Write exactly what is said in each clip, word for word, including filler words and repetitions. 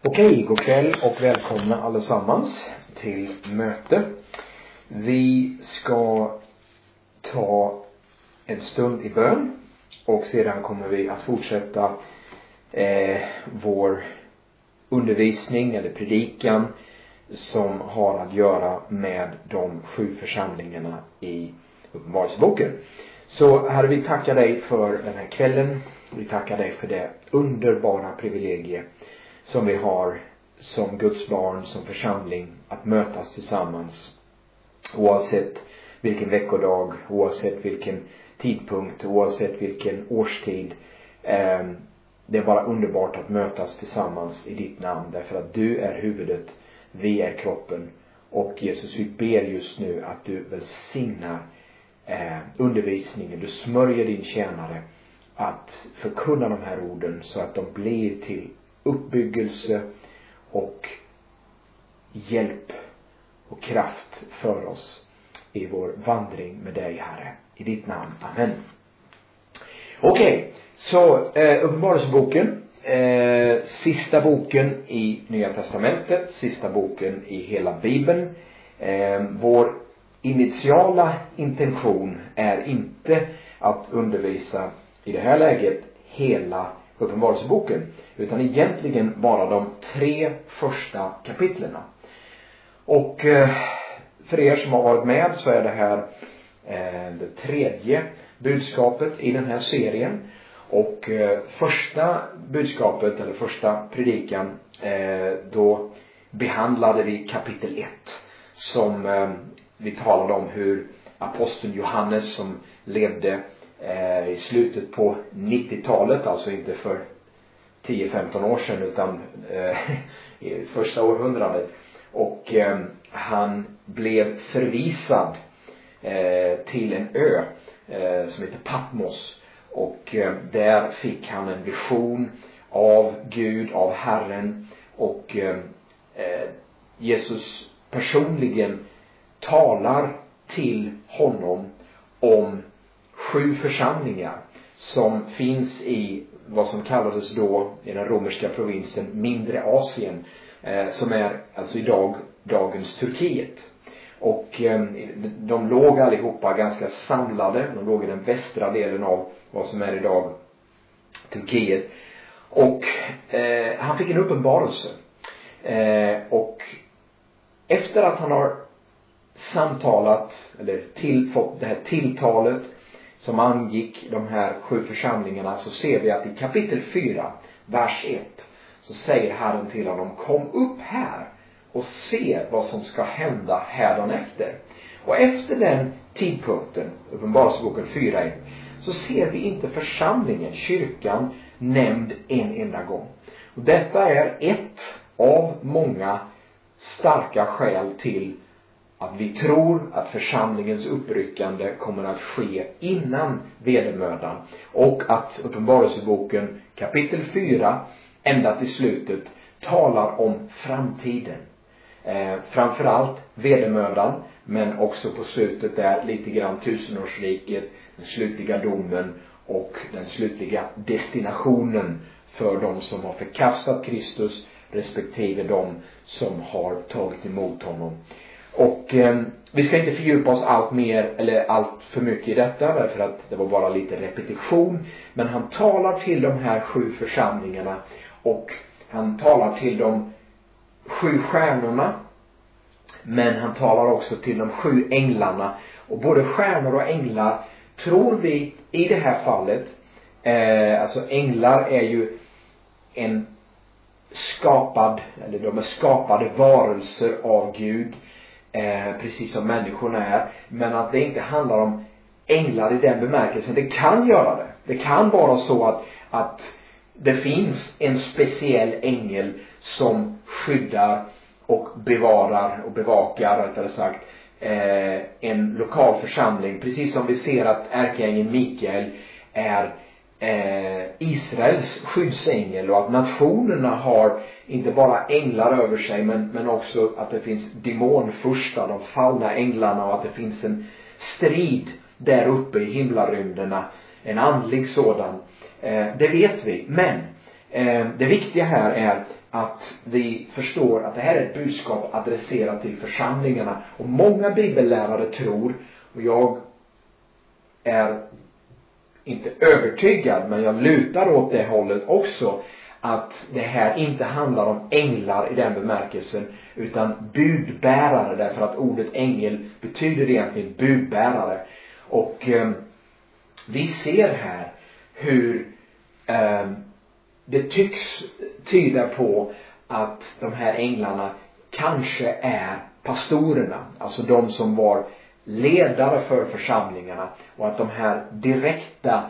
Okej, god kväll och välkomna allesammans till möte. Vi ska ta en stund i bön och sedan kommer vi att fortsätta eh, vår undervisning eller predikan som har att göra med de sju församlingarna i Uppenbarelseboken. Så Herre, vi tackar dig för den här kvällen. Vi tackar dig för det underbara privilegiet som vi har som Guds barn, som församling, att mötas tillsammans. Oavsett vilken veckodag, oavsett vilken tidpunkt, oavsett vilken årstid. Eh, det är bara underbart att mötas tillsammans i ditt namn. Därför att du är huvudet, vi är kroppen. Och Jesus, vi ber just nu att du välsignar eh, undervisningen. Du smörjer din tjänare att förkunna de här orden så att de blir till uppbyggelse och hjälp och kraft för oss i vår vandring med dig, Herre. I ditt namn. Amen. Okej, okay, så eh, Uppenbarelseboken, eh, sista boken i Nya Testamentet, sista boken i hela Bibeln. Eh, vår initiala intention är inte att undervisa i det här läget hela Uppenbarelseboken, utan egentligen bara de tre första kapitlerna. Och eh, för er som har varit med så är det här eh, det tredje budskapet i den här serien. Och eh, första budskapet eller första predikan, eh, då behandlade vi kapitel ett, som eh, vi talade om hur aposteln Johannes, som levde eh, i slutet på nittiotalet, alltså inte för tio femton år sedan utan eh, i första århundradet, och eh, han blev förvisad eh, till en ö eh, som heter Patmos, och eh, där fick han en vision av Gud, av Herren, och eh, Jesus personligen talar till honom om sju församlingar som finns i vad som kallades då i den romerska provinsen Mindre Asien, eh, som är alltså idag dagens Turkiet. Och eh, de låg allihopa ganska samlade. De låg i den västra delen av vad som är idag Turkiet. Och eh, han fick en uppenbarelse. Eh, och efter att han har samtalat eller till, fått det här tilltalet som angick de här sju församlingarna, så ser vi att i kapitel fyra, vers ett, så säger Herren till honom: kom upp här och se vad som ska hända härdanefter. Och efter den tidpunkten, Uppenbarelseboken fyra ett, så ser vi inte församlingen, kyrkan, nämnd en enda gång. Och detta är ett av många starka skäl till att vi tror att församlingens uppryckande kommer att ske innan vedermödan, och att Uppenbarelseboken kapitel fyra ända till slutet talar om framtiden. Eh, framförallt vedermödan, men också på slutet där lite grann tusenårsriket, den slutliga domen och den slutliga destinationen för de som har förkastat Kristus respektive de som har tagit emot honom. Och eh, vi ska inte fördjupa oss allt mer eller allt för mycket i detta, därför att det var bara lite repetition. Men han talar till de här sju församlingarna, och han talar till de sju stjärnorna, men han talar också till de sju änglarna. Och både stjärnor och änglar tror vi i det här fallet, eh, alltså änglar är ju en skapad, eller de är skapade varelser av Gud, Eh, precis som människorna är. Men att det inte handlar om änglar i den bemärkelsen. Det kan göra det. Det kan vara så att, att det finns en speciell ängel som skyddar och bevarar och bevakar, rättare sagt, eh, en lokal församling. Precis som vi ser att ärkeängeln Mikael är eh, Israels skyddsängel, och att nationerna har inte bara änglar över sig, men, men också att det finns demonfurstar, de fallna änglarna, och att det finns en strid där uppe i himlarymderna, en andlig sådan. Eh, det vet vi. Men eh, det viktiga här är att vi förstår att det här är ett budskap adresserat till församlingarna. Och många bibellärare tror, och jag är inte övertygad, men jag lutar åt det hållet också, att det här inte handlar om änglar i den bemärkelsen, utan budbärare, därför att ordet ängel betyder egentligen budbärare. Och eh, vi ser här hur eh, det tycks tyda på att de här änglarna kanske är pastorerna, alltså de som var ledare för församlingarna, och att de här direkta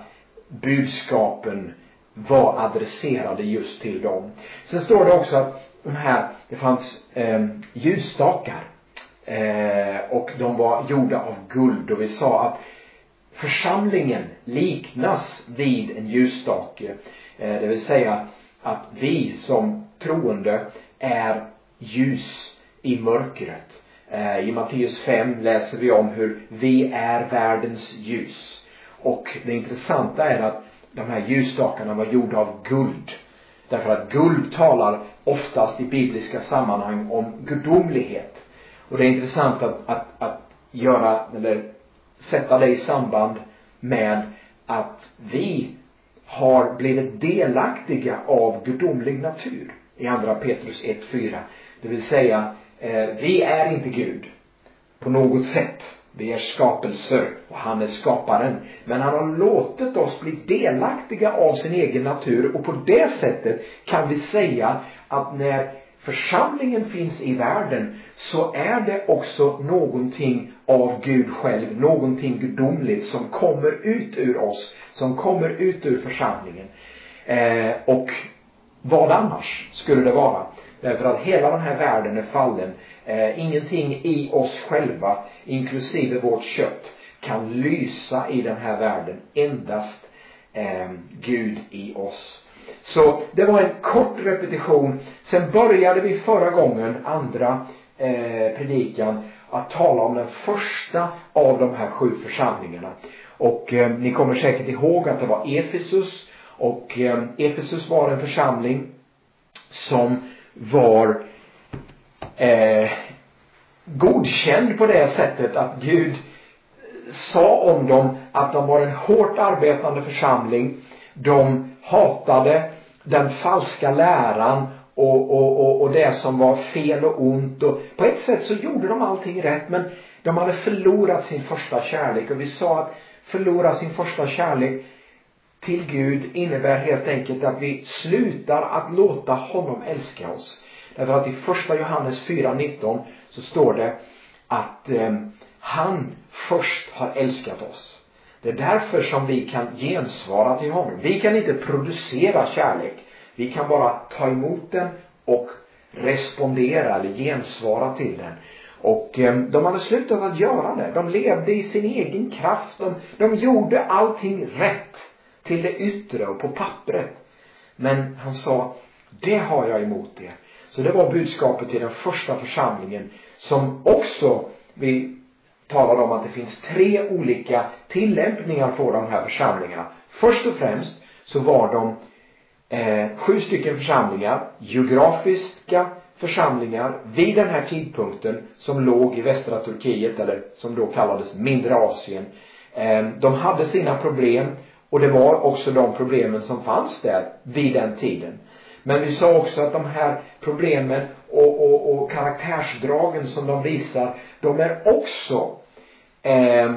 budskapen var adresserade just till dem. Sen står det också att de här, det fanns eh, ljusstakar eh, och de var gjorda av guld, och vi sa att församlingen liknas vid en ljusstake, eh, det vill säga att vi som troende är ljus i mörkret. I Matteus fem läser vi om hur vi är världens ljus. Och det intressanta är att de här ljusstakarna var gjorda av guld. Därför att guld talar oftast i bibliska sammanhang om gudomlighet. Och det är intressant att, att, att göra, eller sätta det i samband med att vi har blivit delaktiga av gudomlig natur. I andra Petrus ett fyra. Det vill säga, vi är inte Gud på något sätt. Vi är skapelser och han är skaparen. Men han har låtit oss bli delaktiga av sin egen natur. Och på det sättet kan vi säga att när församlingen finns i världen, så är det också någonting av Gud själv. Någonting gudomligt som kommer ut ur oss. Som kommer ut ur församlingen. Eh, och vad annars skulle det vara? Därför att hela den här världen är fallen. Eh, ingenting i oss själva, inklusive vårt kött, kan lysa i den här världen. Endast eh, Gud i oss. Så det var en kort repetition. Sen började vi förra gången, andra eh, predikan, att tala om den första av de här sju församlingarna. Och eh, ni kommer säkert ihåg att det var Efesus. Och eh, Efesus var en församling som var eh, godkänd på det sättet att Gud sa om dem att de var en hårt arbetande församling. De hatade den falska läran och, och, och, och det som var fel och ont. Och på ett sätt så gjorde de allting rätt, men de hade förlorat sin första kärlek. Och vi sa att förlora sin första kärlek till Gud innebär helt enkelt att vi slutar att låta honom älska oss. Därför att i första Johannes fyra nitton så står det att eh, han först har älskat oss. Det är därför som vi kan gensvara till honom. Vi kan inte producera kärlek. Vi kan bara ta emot den och respondera eller gensvara till den. Och eh, de hade slutat att göra det. De levde i sin egen kraft. De, de gjorde allting rätt till det yttre och på pappret. Men han sa, det har jag emot er. Så det var budskapet till den första församlingen, som också, vi talar om att det finns tre olika tillämpningar för de här församlingarna. Först och främst så var de eh, sju stycken församlingar, geografiska församlingar vid den här tidpunkten, som låg i västra Turkiet, eller som då kallades mindre Asien. Eh, de hade sina problem, och det var också de problemen som fanns där vid den tiden. Men vi sa också att de här problemen och, och, och karaktärsdragen som de visar, de är också eh,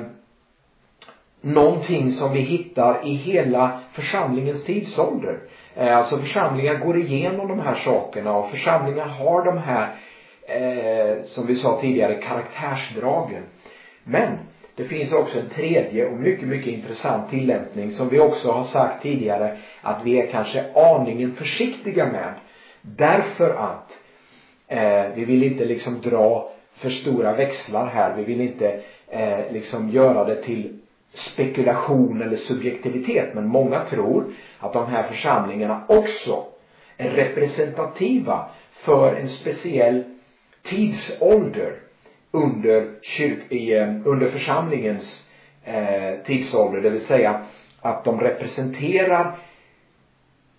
någonting som vi hittar i hela församlingens tidsålder. Eh, alltså församlingar går igenom de här sakerna, och församlingar har de här, eh, som vi sa tidigare, karaktärsdragen. Men det finns också en tredje och mycket, mycket intressant tillämpning som vi också har sagt tidigare att vi är kanske aningen försiktiga med. Därför att eh, vi vill inte liksom dra för stora växlar här. Vi vill inte eh, liksom göra det till spekulation eller subjektivitet. Men många tror att de här församlingarna också är representativa för en speciell tidsålder under, kyrk, i, under församlingens eh, tidsålder. Det vill säga att de representerar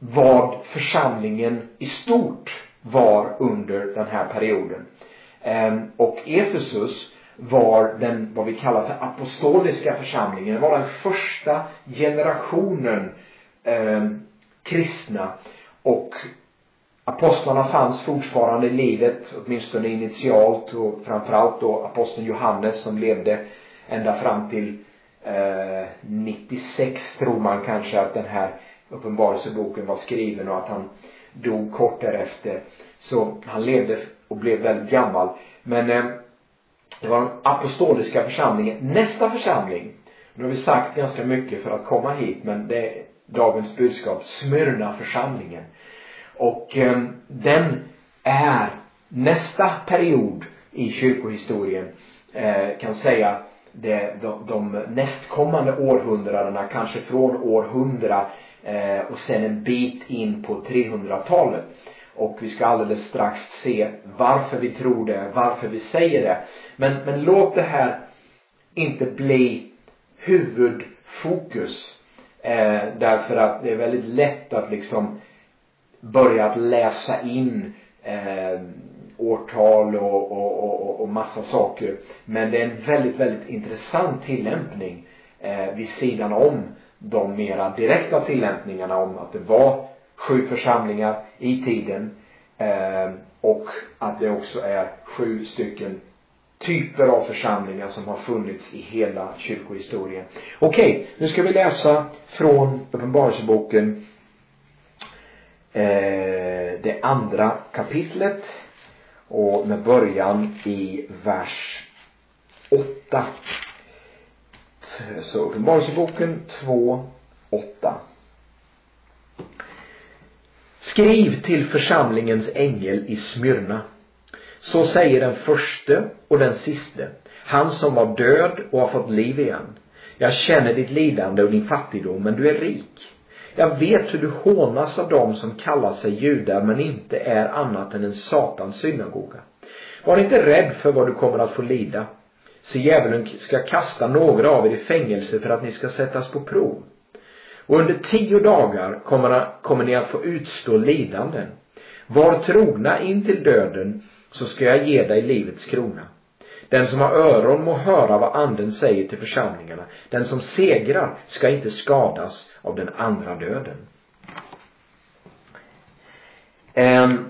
vad församlingen i stort var under den här perioden. Och Efesus var den, vad vi kallar för apostoliska församlingen. Det var den första generationen eh, kristna. Och apostlarna fanns fortfarande i livet, åtminstone initialt, och framförallt då aposteln Johannes som levde ända fram till eh, nittiosex, tror man kanske att den här uppenbarelseboken var skriven, och att han dog kort därefter. Så han levde och blev väldigt gammal. Men eh, det var den apostoliska församlingen. Nästa församling, nu har vi sagt ganska mycket för att komma hit, men det är dagens budskap, Smyrna församlingen. Och eh, den är nästa period i kyrkohistorien, eh, kan säga det, de, de nästkommande århundradena, kanske från århundra eh, och sen en bit in på trehundratalet. Och vi ska alldeles strax se varför vi tror det, varför vi säger det. Men, men låt det här inte bli huvudfokus. Eh, därför att det är väldigt lätt att liksom börja att läsa in eh, årtal och, och, och, och massa saker. Men det är en väldigt, väldigt intressant tillämpning eh, vid sidan om de mera direkta tillämpningarna om att det var sju församlingar i tiden eh, och att det också är sju stycken typer av församlingar som har funnits i hela kyrkohistorien. Okej, nu ska vi läsa från Uppenbarelseboken, eh, det andra kapitlet, och med början i vers åtta. Så Uppenbarelseboken två åtta. Skriv till församlingens ängel i Smyrna. Så säger den förste och den siste, han som var död och har fått liv igen. Jag känner ditt lidande och din fattigdom, men du är rik. Jag vet hur du hånas av dem som kallar sig judar men inte är annat än en satans synagoga. Var inte rädd för vad du kommer att få lida. Så djävulen ska kasta några av er i fängelse för att ni ska sättas på prov. Och under tio dagar kommer, kommer ni att få utstå lidanden. Var trogna in till döden, så ska jag ge dig livets krona. Den som har öron må höra vad anden säger till församlingarna. Den som segrar ska inte skadas av den andra döden. Um,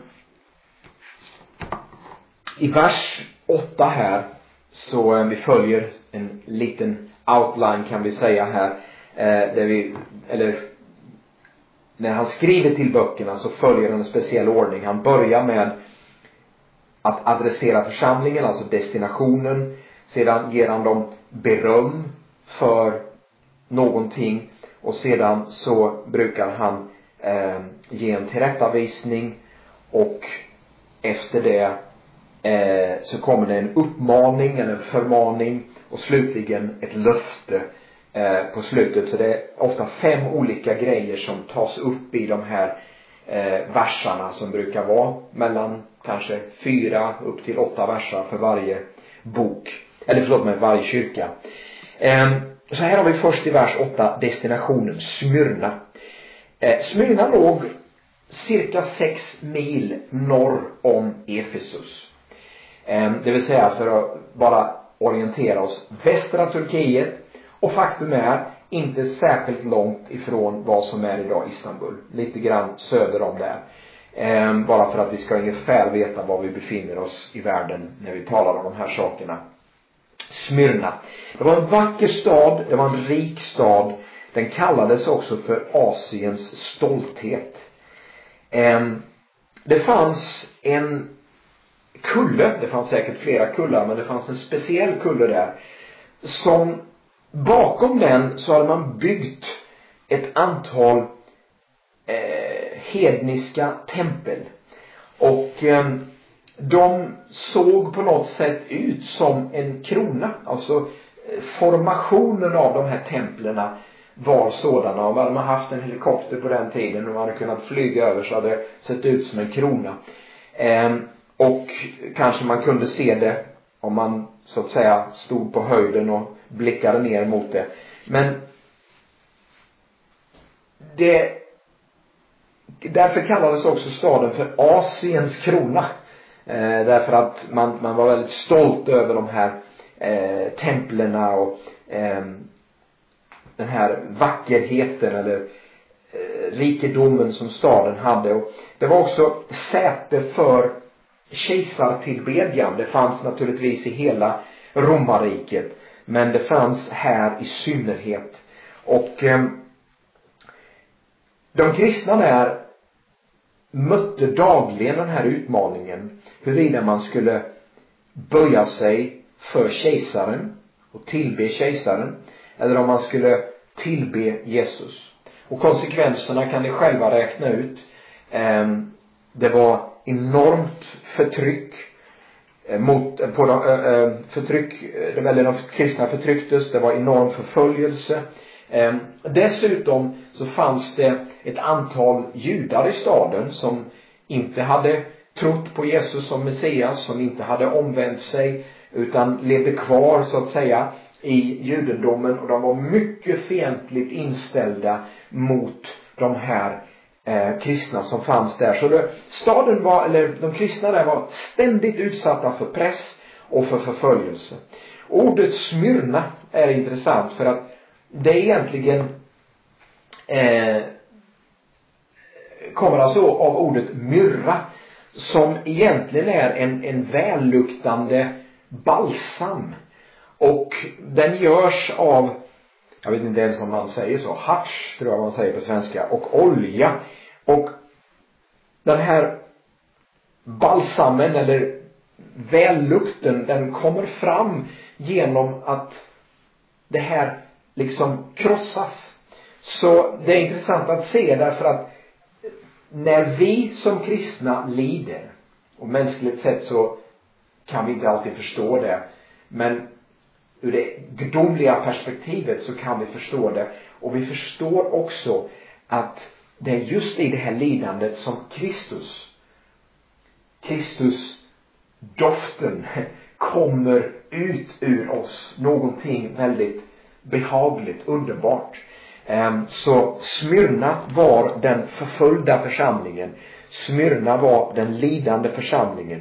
I vers åtta här, så um, vi följer en liten outline, kan vi säga här. Uh, där vi, eller när han skriver till böckerna så följer han en speciell ordning. Han börjar med att adressera församlingen, alltså destinationen. Sedan ger han dem beröm för någonting. Och sedan så brukar han eh, ge en tillrättavisning. Och efter det eh, så kommer det en uppmaning eller en förmaning. Och slutligen ett löfte eh, på slutet. Så det är ofta fem olika grejer som tas upp i de här eh, versarna, som brukar vara mellan kanske fyra upp till åtta versar för varje bok. Eller förlåt mig, varje kyrka. Eh, så här har vi först i vers åtta destinationen Smyrna. Eh, Smyrna låg cirka sex mil norr om Efesus. Eh, det vill säga, för att bara orientera oss, västra Turkiet. Och faktum är inte särskilt långt ifrån vad som är idag Istanbul. Lite grann söder om där. Eh, bara för att vi ska ungefär veta var vi befinner oss i världen när vi talar om de här sakerna. Smyrna. Det var en vacker stad. Det var en rik stad. Den kallades också för Asiens stolthet. Eh, det fanns en kulle. Det fanns säkert flera kullar, men det fanns en speciell kulle där. Som bakom den så hade man byggt ett antal eh, hedniska tempel. Och eh, de såg på något sätt ut som en krona. Alltså formationen av de här templerna var sådana. Om man hade haft en helikopter på den tiden och man hade kunnat flyga över, så hade det sett ut som en krona. Eh, och kanske man kunde se det om man så att säga stod på höjden och blickade ner mot det. Men det därför kallades också staden för Asiens krona. Eh, därför att man, man var väldigt stolt över de här eh, templerna och eh, den här vackerheten eller eh, rikedomen som staden hade. Och det var också säte för kejsartillbedjan. Det fanns naturligtvis i hela romarriket, men det fanns här i synnerhet. Och eh, de kristna där mötte dagligen den här utmaningen, huruvida man skulle böja sig för kejsaren och tillbe kejsaren, eller om man skulle tillbe Jesus. Och konsekvenserna kan ni själva räkna ut. Det var enormt förtryck mot, på de, förtryck, eller de kristna förtrycktes. Det var enorm förföljelse. Dessutom så fanns det ett antal judar i staden som inte hade trott på Jesus som Messias, som inte hade omvänt sig utan levde kvar så att säga i judendomen, och de var mycket fientligt inställda mot de här eh, kristna som fanns där. Så det, staden var, eller de kristna där var ständigt utsatta för press och för förföljelse. Ordet Smyrna är intressant för att det egentligen eh, kommer alltså av ordet myrra, som egentligen är en, en välluktande balsam. Och den görs av, jag vet inte ens om man säger så, harts tror jag man säger på svenska, och olja. Och den här balsamen eller vällukten, den kommer fram genom att det här liksom krossas. Så det är intressant att se, därför att när vi som kristna lider, och mänskligt sett så kan vi inte alltid förstå det, men ur det gudomliga perspektivet så kan vi förstå det. Och vi förstår också att det är just i det här lidandet som Kristus Kristus doften kommer ut ur oss. Någonting väldigt behagligt, underbart. Så Smyrna var den förföljda församlingen. Smyrna var den lidande församlingen.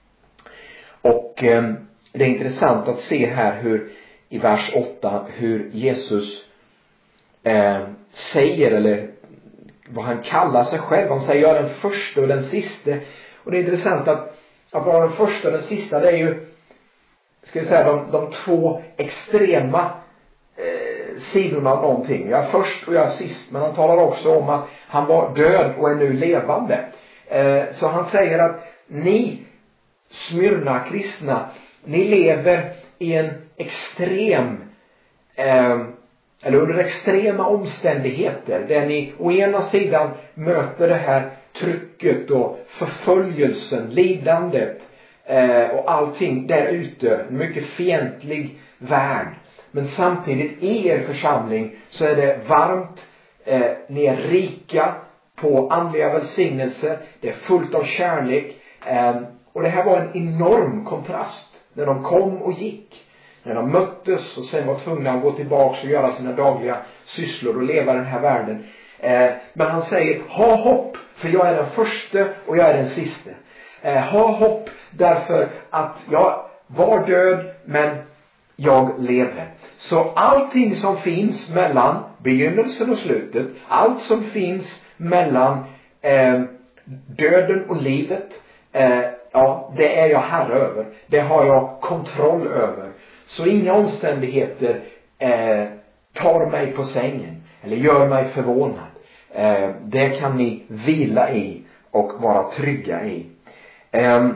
Och det är intressant att se här hur i vers åtta hur Jesus eh, säger, eller vad han kallar sig själv. Han säger jag är den första och den sista. Och det är intressant att, att vara den första och den sista, det är ju, ska vi säga, de, de två extrema eh, sidorna av någonting. Jag är först och jag är sist. Men han talar också om att han var död och är nu levande. Eh, så han säger att ni Smyrna kristna, ni lever i en extrem eh, eller under extrema omständigheter, där ni å ena sidan möter det här trycket och förföljelsen, lidandet eh, och allting där ute, en mycket fientlig värld. Men samtidigt i er församling så är det varmt, eh, ni är rika på andliga välsignelser, det är fullt av kärlek. eh, Och det här var en enorm kontrast när de kom och gick. När de möttes och sen var tvungna att gå tillbaka och göra sina dagliga sysslor och leva i den här världen. Eh, men han säger, ha hopp, för jag är den första och jag är den sista. Eh, ha hopp därför att jag var död men jag lever. Så allting som finns mellan begynnelsen och slutet, allt som finns mellan eh, döden och livet, eh, ja, det är jag herre över. Det har jag kontroll över. Så inga omständigheter eh, tar mig på sängen eller gör mig förvånad. Eh, det kan ni vila i och vara trygga i. Eh,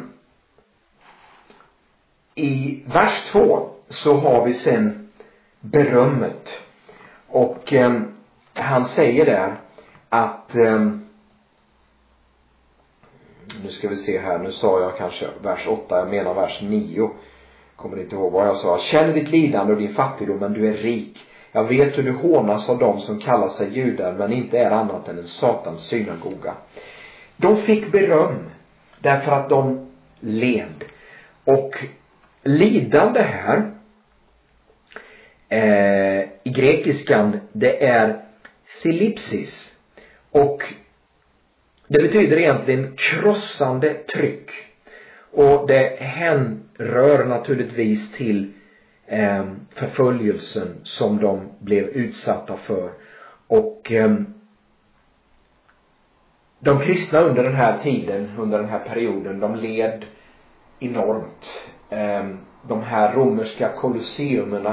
I vers två så har vi sen berömmet. Och eh, han säger där att eh, nu ska vi se här, nu sa jag kanske vers åtta, jag menar vers nio. Kommer inte ihåg vad jag sa. Känn ditt lidande och din fattigdom, men du är rik. Jag vet hur du hånas av dem som kallar sig judar, men inte är annat än en satans synagoga. De fick beröm därför att de led. Och lidande här eh, i grekiskan, det är silipsis. Och Det betyder egentligen krossande tryck. Och det hänrör naturligtvis till eh, förföljelsen som de blev utsatta för. Och eh, de kristna under den här tiden, under den här perioden, de led enormt. Eh, de här romerska kolosseumerna,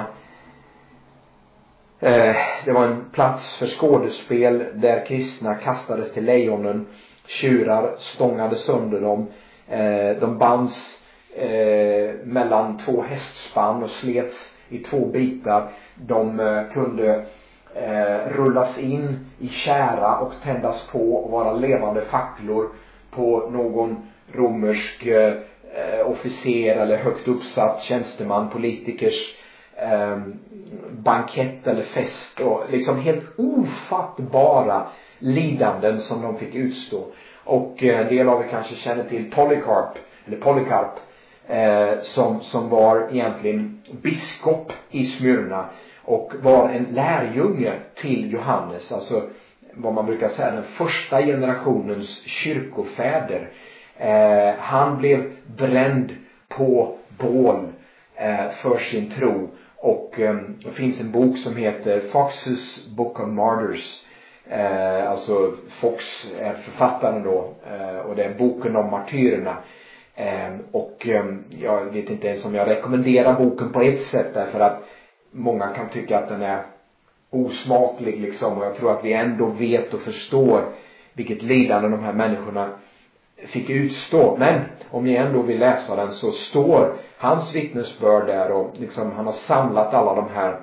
eh, det var en plats för skådespel där kristna kastades till lejonen. Tjurar stångade sönder dem. Eh, de bands eh, mellan två hästspann och slets i två bitar. De eh, kunde eh, rullas in i kära och tändas på och vara levande facklor på någon romersk eh, officer eller högt uppsatt tjänsteman, politikers eh, bankett eller fest, och liksom helt ofattbara lidanden som de fick utstå. Och en del av er kanske känner till Polycarp eller Polycarp eh, som, som var egentligen biskop i Smyrna och var en lärjunge till Johannes, alltså vad man brukar säga den första generationens kyrkofäder. Eh, han blev bränd på bål eh, för sin tro, och eh, det finns en bok som heter Fox's Book of Martyrs. Eh, alltså Fox är författaren då, eh, och det är boken om martyrerna. Eh, och eh, jag vet inte ens om jag rekommenderar boken på ett sätt, därför att många kan tycka att den är osmaklig liksom, och jag tror att vi ändå vet och förstår vilket lidande de här människorna fick utstå. Men om ni ändå vill läsa den, så står hans vittnesbörd där, och liksom han har samlat alla de här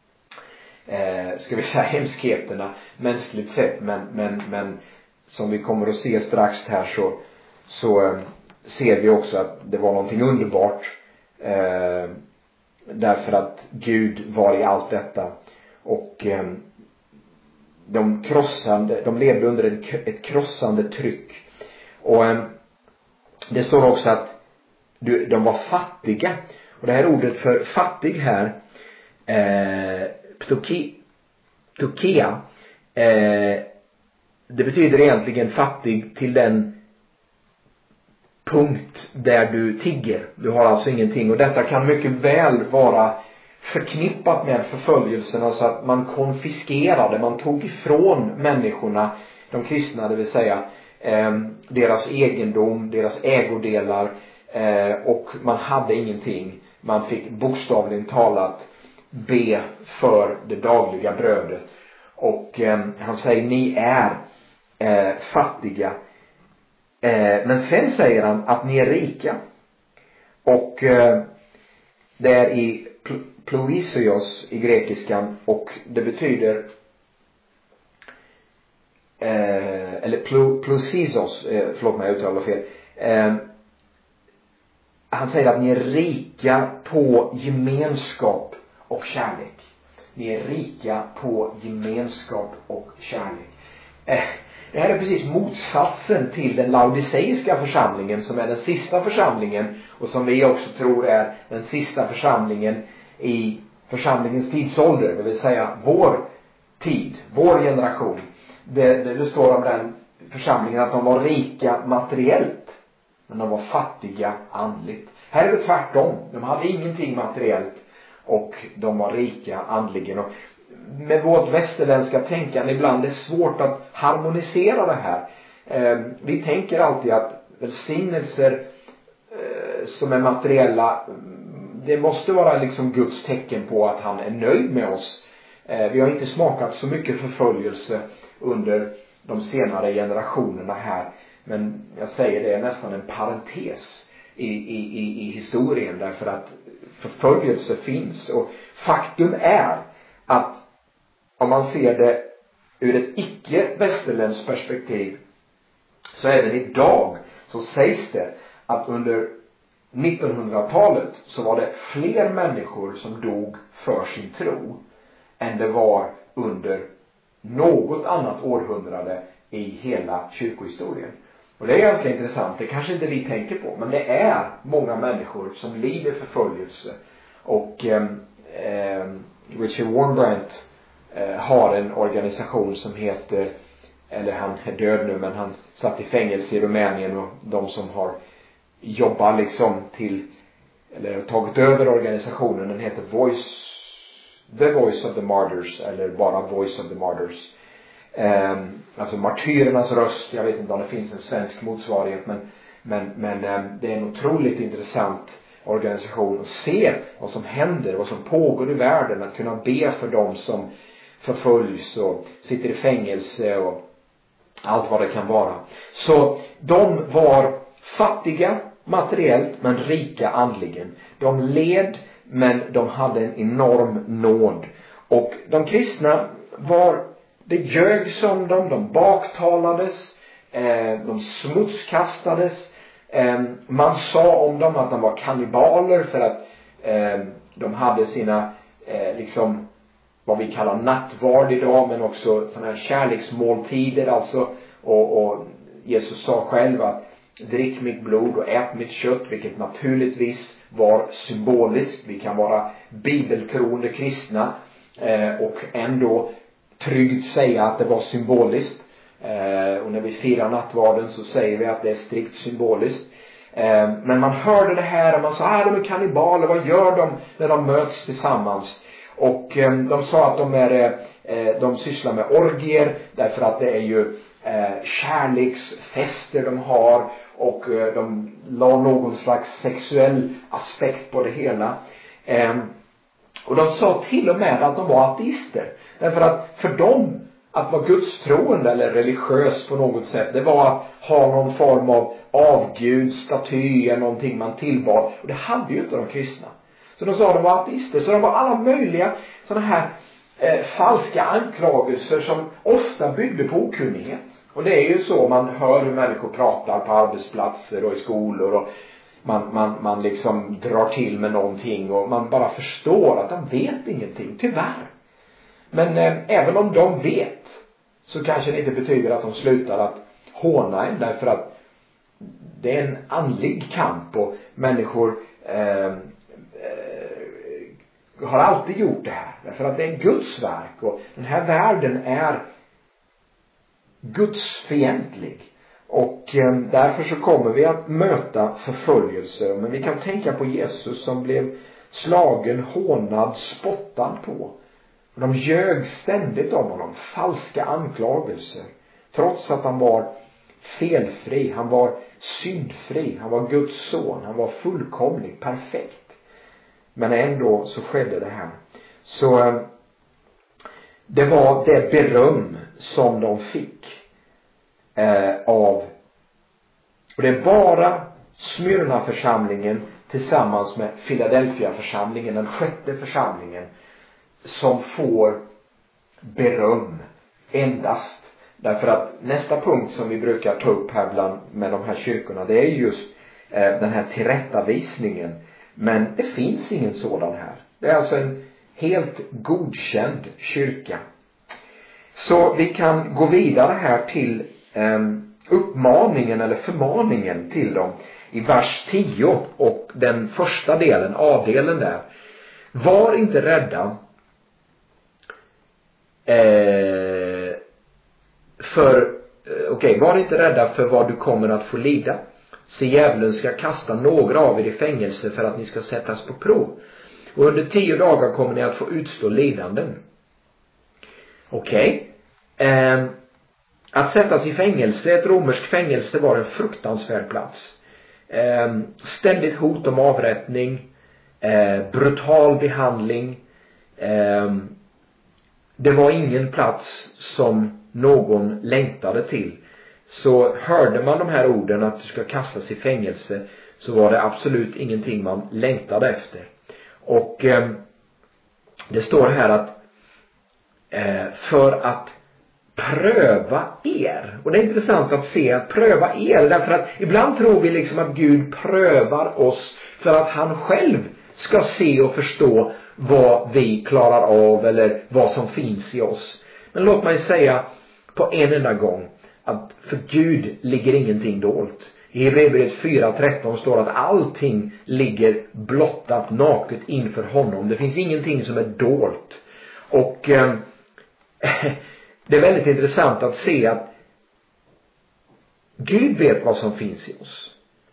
Eh, ska vi säga hemskheterna mänskligt sett, men, men, men som vi kommer att se strax här, så, så eh, ser vi också att det var någonting underbart, eh, därför att Gud var i allt detta. Och eh, de krossande, de levde under ett, ett krossande tryck. Och eh, det står också att du, de var fattiga, och det här ordet för fattig här eh, Ptokea, eh, det betyder egentligen fattig till den punkt där du tigger. Du har alltså ingenting, och detta kan mycket väl vara förknippat med förföljelserna, så att man konfiskerade, man tog ifrån människorna, de kristna det vill säga, eh, deras egendom, deras ägodelar, eh, och man hade ingenting. Man fick bokstavligen talat be för det dagliga brödet. Och eh, han säger ni är eh, fattiga, eh, men sen säger han att ni är rika. Och eh, det är i ploisios i grekiskan, och det betyder eh, eller plo, plosisos eh, förlåt mig, jag uttalar fel. eh, han säger att ni är rika på gemenskap och kärlek. Ni är rika på gemenskap och kärlek. Eh, det här är precis motsatsen till den laodiceiska församlingen, som är den sista församlingen, och som vi också tror är den sista församlingen i församlingens tidsålder, det vill säga vår tid, vår generation. Det, det, det står om den församlingen att de var rika materiellt, men de var fattiga andligt. Här är det tvärtom. De hade ingenting materiellt, och de var rika andligen. Och med vårt västerländska tänkande ibland det är svårt att harmonisera det här. Eh, vi tänker alltid att välsignelser eh, som är materiella, det måste vara liksom Guds tecken på att han är nöjd med oss. Eh, vi har inte smakat så mycket förföljelse under de senare generationerna här. Men jag säger det är nästan en parentes i, i, i, i historien, därför att förföljelse finns. Och faktum är att om man ser det ur ett icke-västerländskt perspektiv, så även idag så sägs det att under nittonhundratalet så var det fler människor som dog för sin tro än det var under något annat århundrade i hela kyrkohistorien. Och det är ganska intressant. Det kanske inte vi tänker på, men det är många människor som lider förföljelse. Och eh, eh, Richard Wurmbrand eh, har en organisation som heter eller han är död nu, men han satt i fängelse i Rumänien, och de som har jobbat liksom till, eller tagit över organisationen, den heter Voice, The Voice of the Martyrs, eller bara Voice of the Martyrs. Um, alltså martyrernas röst. Jag vet inte om det finns en svensk motsvarighet, men, men, men um, det är en otroligt intressant organisation att se vad som händer, vad som pågår i världen, att kunna be för dem som förföljs och sitter i fängelse och allt vad det kan vara. Så de var fattiga materiellt, men rika andligen. De led, men de hade en enorm nåd. Och de kristna var, det ljög som dem, de baktalades, eh, de smutskastades. Eh, man sa om dem att de var kannibaler för att eh, de hade sina eh, liksom vad vi kallar nattvard idag, men också sådana här kärleksmåltider alltså. Och, och Jesus sa själv att drick mitt blod och ät mitt kött, vilket naturligtvis var symboliskt. Vi kan vara bibeltroende kristna eh, och ändå tryggt säga att det var symboliskt. Eh, och när vi firar nattvarden så säger vi att det är strikt symboliskt. Eh, men man hörde det här och man sa, ah, de är kannibaler, vad gör de när de möts tillsammans? Och eh, de sa att de är eh, de sysslar med orgier, därför att det är ju eh, kärleksfester de har, och eh, de la någon slags sexuell aspekt på det hela. Eh, och de sa till och med att de var ateister, därför att för dem att vara gudstroende eller religiös på något sätt, det var att ha någon form av avgud, staty eller någonting man tillbad, och det hade ju inte de kristna. Så de sa att de var ateister. Så de var alla möjliga sådana här eh, falska anklagelser som ofta byggde på okunnighet. Och det är ju så man hör hur människor pratar på arbetsplatser och i skolor, och man, man, man liksom drar till med någonting och man bara förstår att de vet ingenting, tyvärr. Men eh, även om de vet, så kanske det inte betyder att de slutar att håna en, därför att det är en andlig kamp, och människor eh, har alltid gjort det här därför att det är Guds verk, och den här världen är gudsfientlig, och eh, därför så kommer vi att möta förföljelser. Men vi kan tänka på Jesus som blev slagen, hånad, spottad på, och de ljög ständigt om honom, falska anklagelser, trots att han var felfri, han var syndfri, han var Guds son, han var fullkomlig, perfekt. Men ändå så skedde det här. Så det var det beröm som de fick eh, av, och det är bara Smyrna-församlingen tillsammans med Philadelphia-församlingen, den sjätte församlingen, som får beröm endast. Därför att nästa punkt som vi brukar ta upp här bland med de här kyrkorna, det är just eh, den här tillrättavisningen. Men det finns ingen sådan här. Det är alltså en helt godkänd kyrka. Så vi kan gå vidare här till eh, uppmaningen eller förmaningen till dem i vers tio, och den första delen, A-delen där. Var inte rädda eh, för eh, okej, okay, var inte rädda för vad du kommer att få lida. Se, djävulen ska kasta några av er i fängelse för att ni ska sättas på prov. Och under tio dagar kommer ni att få utstå lidanden. Okej. Okay. Eh, att sättas i fängelse, ett romersk fängelse, var en fruktansvärd plats. Eh, ständigt hot om avrättning. Eh, brutal behandling. Eh, det var ingen plats som någon längtade till. Så hörde man de här orden att du ska kastas i fängelse, så var det absolut ingenting man längtade efter. Och eh, det står här att eh, för att pröva er. Och det är intressant att se att pröva er, därför att ibland tror vi liksom att Gud prövar oss för att han själv ska se och förstå vad vi klarar av eller vad som finns i oss. Men låt mig säga på en enda gång att för Gud ligger ingenting dolt. I Hebreerbrevet fyra tretton står att allting ligger blottat, naket inför honom. Det finns ingenting som är dolt. Och eh, det är väldigt intressant att se att Gud vet vad som finns i oss.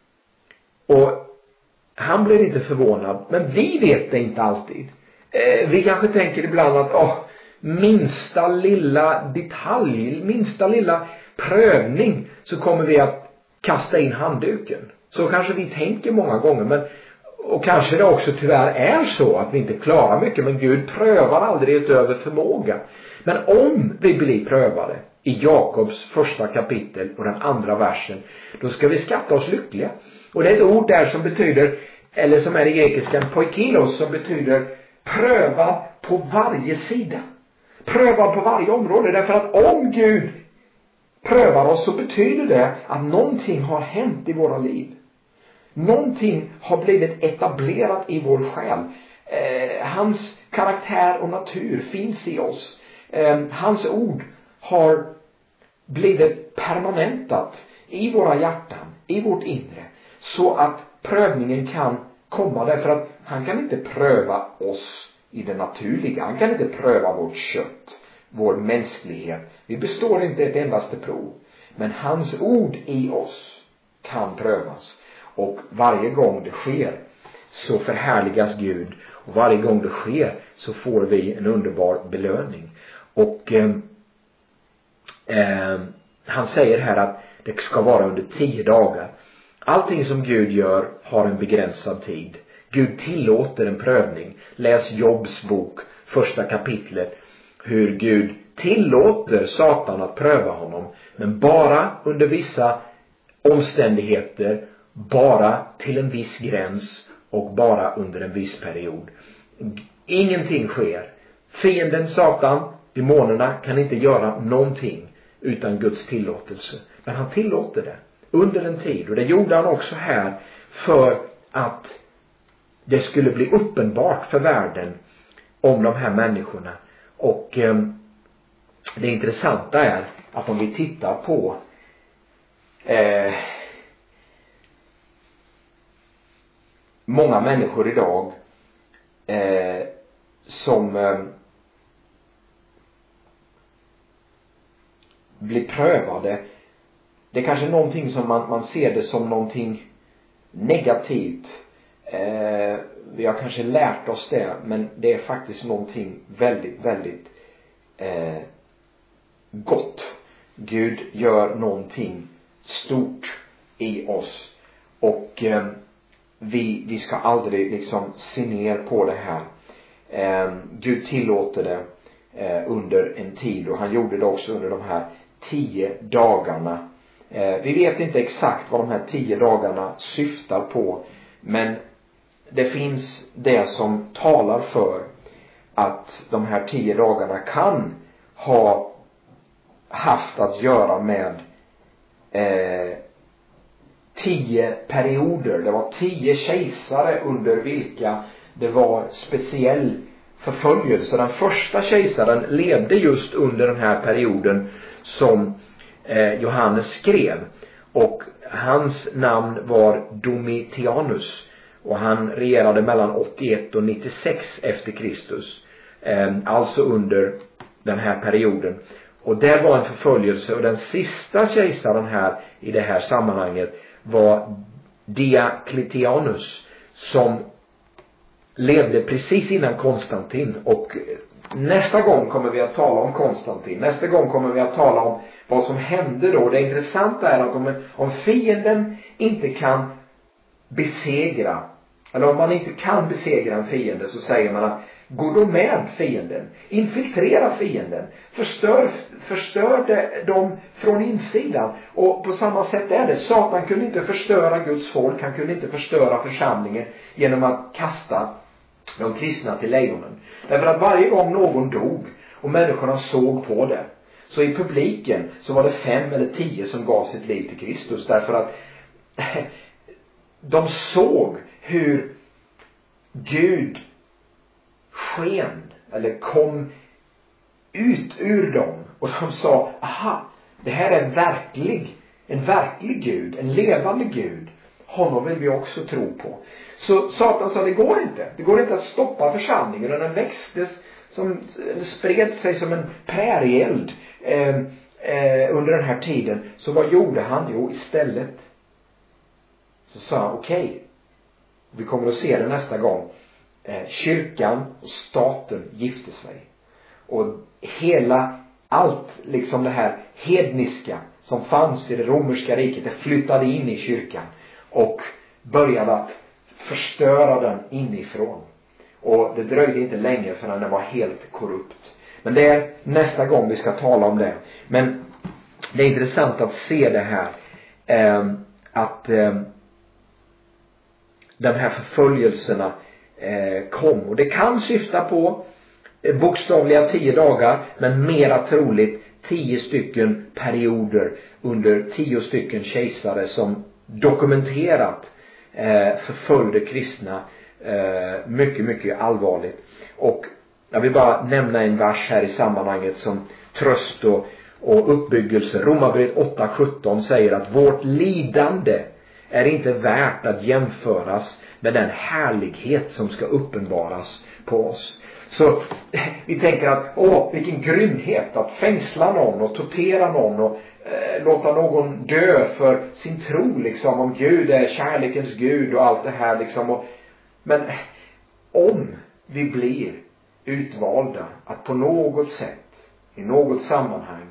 Och han blir inte förvånad, men vi vet det inte alltid. Eh, vi kanske tänker ibland att åh, minsta lilla detalj, minsta lilla prövning, så kommer vi att kasta in handduken. Så kanske vi tänker många gånger, men och kanske det också tyvärr är så att vi inte klarar mycket, men Gud prövar aldrig utöver förmåga. Men om vi blir prövade i Jakobs första kapitel och den andra versen, då ska vi skatta oss lyckliga. Och det är ett ord där som betyder, eller som är i grekiskan poikilos, som betyder prövad på varje sida. Prövad på varje område. Därför att om Gud prövar oss, så betyder det att någonting har hänt i våra liv. Någonting har blivit etablerat i vår själ. Eh, hans karaktär och natur finns i oss. Eh, hans ord har blivit permanentat i våra hjärtan, i vårt inre. Så att prövningen kan komma, därför att han kan inte pröva oss i det naturliga. Han kan inte pröva vårt kött, vår mänsklighet. Vi består inte ett endaste prov. Men hans ord i oss kan prövas. Och varje gång det sker så förhärligas Gud. Och varje gång det sker så får vi en underbar belöning. Och eh, eh, han säger här att det ska vara under tio dagar. Allting som Gud gör har en begränsad tid. Gud tillåter en prövning. Läs Jobs bok, första kapitlet. Hur Gud tillåter Satan att pröva honom. Men bara under vissa omständigheter. Bara till en viss gräns. Och bara under en viss period. Ingenting sker. Fienden, Satan, demonerna kan inte göra någonting utan Guds tillåtelse. Men han tillåter det under en tid. Och det gjorde han också här för att det skulle bli uppenbart för världen om de här människorna. Och eh, det intressanta är att om vi tittar på eh, många människor idag eh, som eh, blir prövade. Det är kanske någonting som man, man ser det som någonting negativt. Eh, vi har kanske lärt oss det, men det är faktiskt någonting väldigt, väldigt eh, gott. Gud gör någonting stort i oss. Och eh, vi, vi ska aldrig liksom se ner på det här. Eh, Gud tillåter det eh, under en tid, och han gjorde det också under de här tio dagarna. Eh, vi vet inte exakt vad de här tio dagarna syftar på, men det finns det som talar för att de här tio dagarna kan ha haft att göra med eh, tio perioder. Det var tio kejsare under vilka det var speciell förföljelse. Den första kejsaren levde just under den här perioden som eh, Johannes skrev. Och hans namn var Domitianus. Och han regerade mellan åttioett och nittiosex efter Kristus. Eh, alltså under den här perioden. Och det var en förföljelse. Och den sista kejsaren här i det här sammanhanget var Diocletianus, som levde precis innan Konstantin. Och nästa gång kommer vi att tala om Konstantin. Nästa gång kommer vi att tala om vad som hände då. Det intressanta är att om, om fienden inte kan besegra, eller om man inte kan besegra en fiende, så säger man att gå då med fienden, infiltrera fienden, förstör, förstör dem från insidan. Och på samma sätt är det. Satan kunde inte förstöra Guds folk, han kunde inte förstöra församlingen genom att kasta de kristna till lejonen. Därför att varje gång någon dog och människorna såg på det, så i publiken så var det fem eller tio som gav sitt liv till Kristus. Därför att de såg hur Gud sken eller kom ut ur dem, och de sa, aha, det här är verklig, en verklig Gud, en levande Gud. Honom vill vi också tro på. Så Satan sa, det går inte. Det går inte att stoppa församlingen. Och den växtes, som spred sig som en prärieeld. Eh, eh, under den här tiden. Så vad gjorde han? Jo, istället så sa han okej. Okay, vi kommer att se det nästa gång. Eh, kyrkan och staten gifte sig. Och hela, allt liksom det här hedniska som fanns i det romerska riket, det flyttade in i kyrkan. Och började att förstöra den inifrån. Och det dröjde inte länge förrän den var helt korrupt. Men det är nästa gång vi ska tala om det. Men det är intressant att se det här. Eh, att eh, de här förföljelserna eh, kom. Och det kan syfta på eh, bokstavliga tio dagar. Men mera troligt tio stycken perioder under tio stycken kejsare som dokumenterat eh, förföljde kristna eh, mycket, mycket allvarligt. Och jag vill bara nämna en vers här i sammanhanget som tröst och, och uppbyggelse. Romarbrevet åtta sjutton säger att vårt lidande är inte värt att jämföras med den härlighet som ska uppenbaras på oss. Så vi tänker att åh, vilken grymhet att fängsla någon och tortera någon och eh, låta någon dö för sin tro liksom, om Gud är kärlekens Gud och allt det här liksom. Och, men om vi blir utvalda att på något sätt, i något sammanhang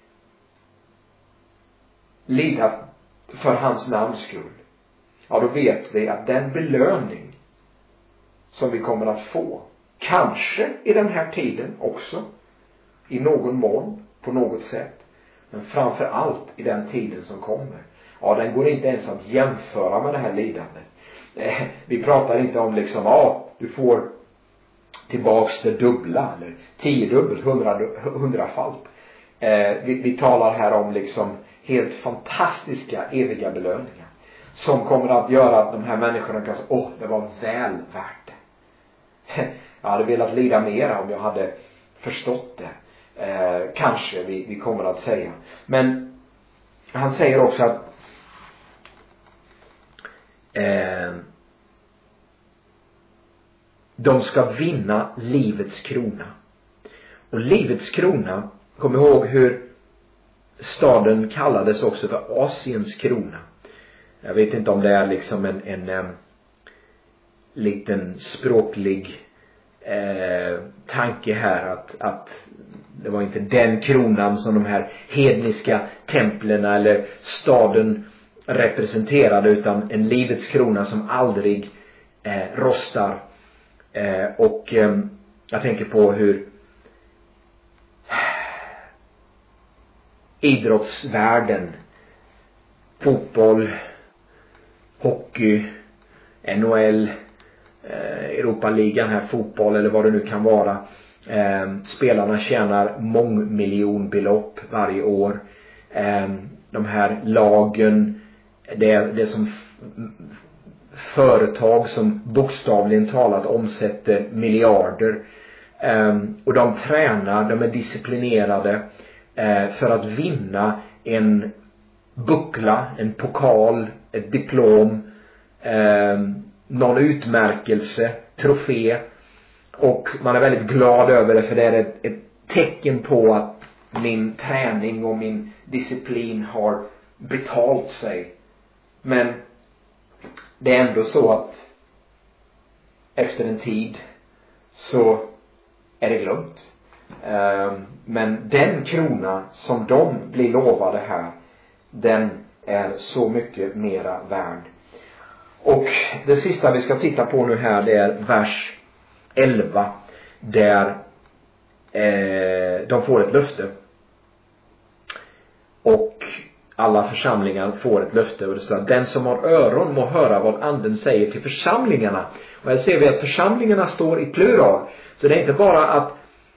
lida för hans namns skull, ja då vet vi att den belöning som vi kommer att få, kanske i den här tiden också, i någon mån, på något sätt, men framför allt i den tiden som kommer, ja den går inte ens att jämföra med det här lidandet. Eh, vi pratar inte om liksom, ja du får tillbaks det dubbla eller tiodubbelt, hundra, hundrafalt. Eh, vi, vi talar här om liksom helt fantastiska eviga belöningar som kommer att göra att de här människorna kan säga, åh det var väl värt det. Jag hade velat lida mer om jag hade förstått det. Eh, kanske vi, vi kommer att säga. Men han säger också att eh, de ska vinna livets krona. Och livets krona, kom ihåg hur staden kallades också för Asiens krona. Jag vet inte om det är liksom en, en, en liten språklig eh, tanke här att, att det var inte den kronan som de här hedniska templerna eller staden representerade, utan en livets krona som aldrig eh, rostar. Eh, och eh, jag tänker på hur idrottsvärlden, fotboll, hockey, N H L, eh, Europaligan här, fotboll eller vad det nu kan vara, eh, spelarna tjänar mångmiljonbelopp varje år. Eh, de här lagen, det är det som företag som bokstavligen talat omsätter miljarder. Um, och de tränar, de är disciplinerade uh, för att vinna en buckla, en pokal, ett diplom, um, någon utmärkelse, trofé. Och man är väldigt glad över det, för det är ett, ett tecken på att min träning och min disciplin har betalt sig. Men det är ändå så att efter en tid så är det glömt. Men den krona som de blir lovade här, den är så mycket mera värd. Och det sista vi ska titta på nu här, det är vers elva, där eh, de får ett löfte. Och alla församlingar får ett löfte, och det står att den som har öron må höra vad anden säger till församlingarna. Och här ser vi att församlingarna står i plural. Så det är inte bara att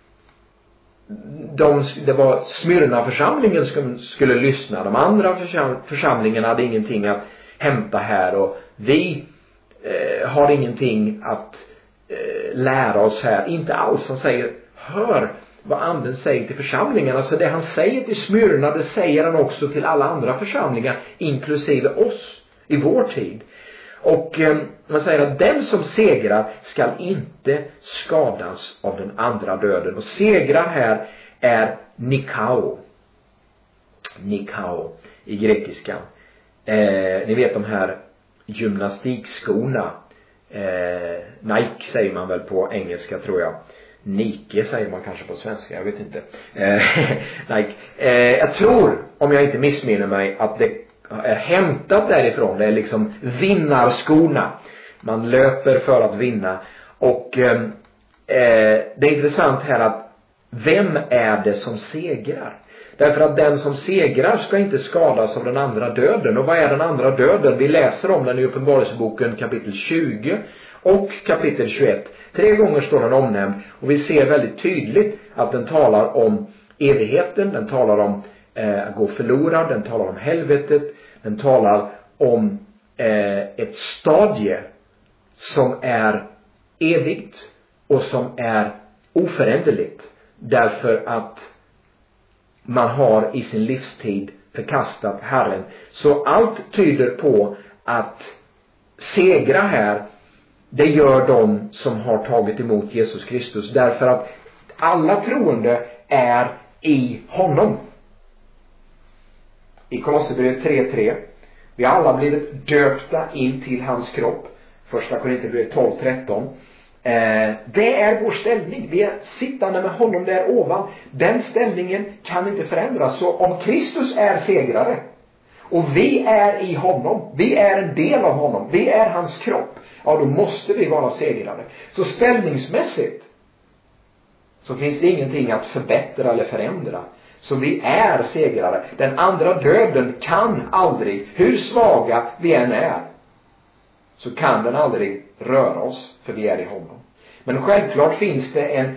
de, det var Smyrna församlingen som skulle lyssna. De andra församlingarna hade ingenting att hämta här, och vi eh, har ingenting att eh, lära oss här. Inte alls. Han säger, hör vad anden säger till församlingarna. Så det han säger till Smyrna, det säger han också till alla andra församlingar, inklusive oss i vår tid. Och eh, man säger att den som segrar ska inte skadas av den andra döden. Och segrar här är Nikao. Nikao i grekiskan. Eh, ni vet de här gymnastikskorna. Eh, Nike säger man väl på engelska, tror jag. Nike säger man kanske på svenska, jag vet inte. Eh, Nike. Eh, jag tror, om jag inte missminner mig, att det är hämtat därifrån. Det är liksom vinnarskorna. Man löper för att vinna. Och eh, det är intressant här att vem är det som segrar? Därför att den som segrar ska inte skadas av den andra döden. Och vad är den andra döden? Vi läser om den i Uppenbarelseboken kapitel tjugo och kapitel tjugoett. Tre gånger står den omnämnd, och vi ser väldigt tydligt att den talar om evigheten, den talar om eh, att gå förlorad, den talar om helvetet, den talar om eh, ett stadie som är evigt och som är oföränderligt, därför att man har i sin livstid förkastat Herren. Så allt tyder på att segra här, det gör de som har tagit emot Jesus Kristus, därför att alla troende är i honom. I Kolosserbrevet tre tre, vi har alla blivit döpta in till hans kropp. Första Korinthierbrevet tolv tretton. Eh, det är vår ställning. Vi är sittande med honom där ovan. Den ställningen kan inte förändras. Så om Kristus är segrare och vi är i honom, vi är en del av honom, vi är hans kropp, ja, då måste vi vara segrare. Så ställningsmässigt så finns det ingenting att förbättra eller förändra. Så vi är segrare. Den andra döden kan aldrig, hur svaga vi än är, så kan den aldrig röra oss, för vi är i honom. Men självklart finns det en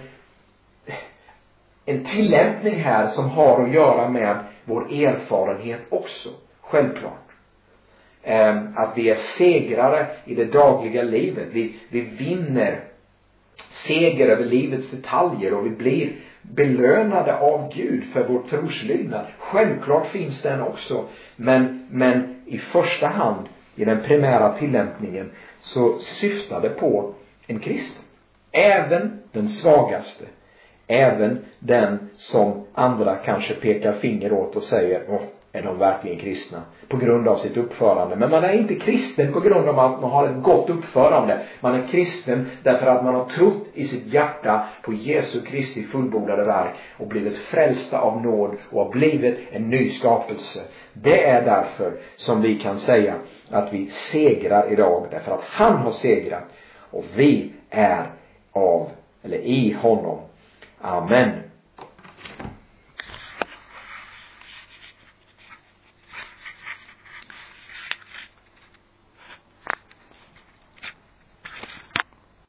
en tillämpning här som har att göra med vår erfarenhet också. Självklart. Ehm, att vi är segrare i det dagliga livet. Vi, vi vinner seger över livets detaljer, och vi blir belönade av Gud för vår troslydnad. Självklart finns den också. Men, men i första hand, i den primära tillämpningen, så syftar det på en kristen. Även den svagaste. Även den som andra kanske pekar finger åt och säger, åh, är de verkligen kristna? På grund av sitt uppförande. Men man är inte kristen på grund av att man har ett gott uppförande. Man är kristen därför att man har trott i sitt hjärta på Jesu Kristi fullbordade verk och blivit frälsta av nåd och har blivit en ny skapelse. Det är därför som vi kan säga att vi segrar idag, därför att han har segrat och vi är av eller i honom. Amen.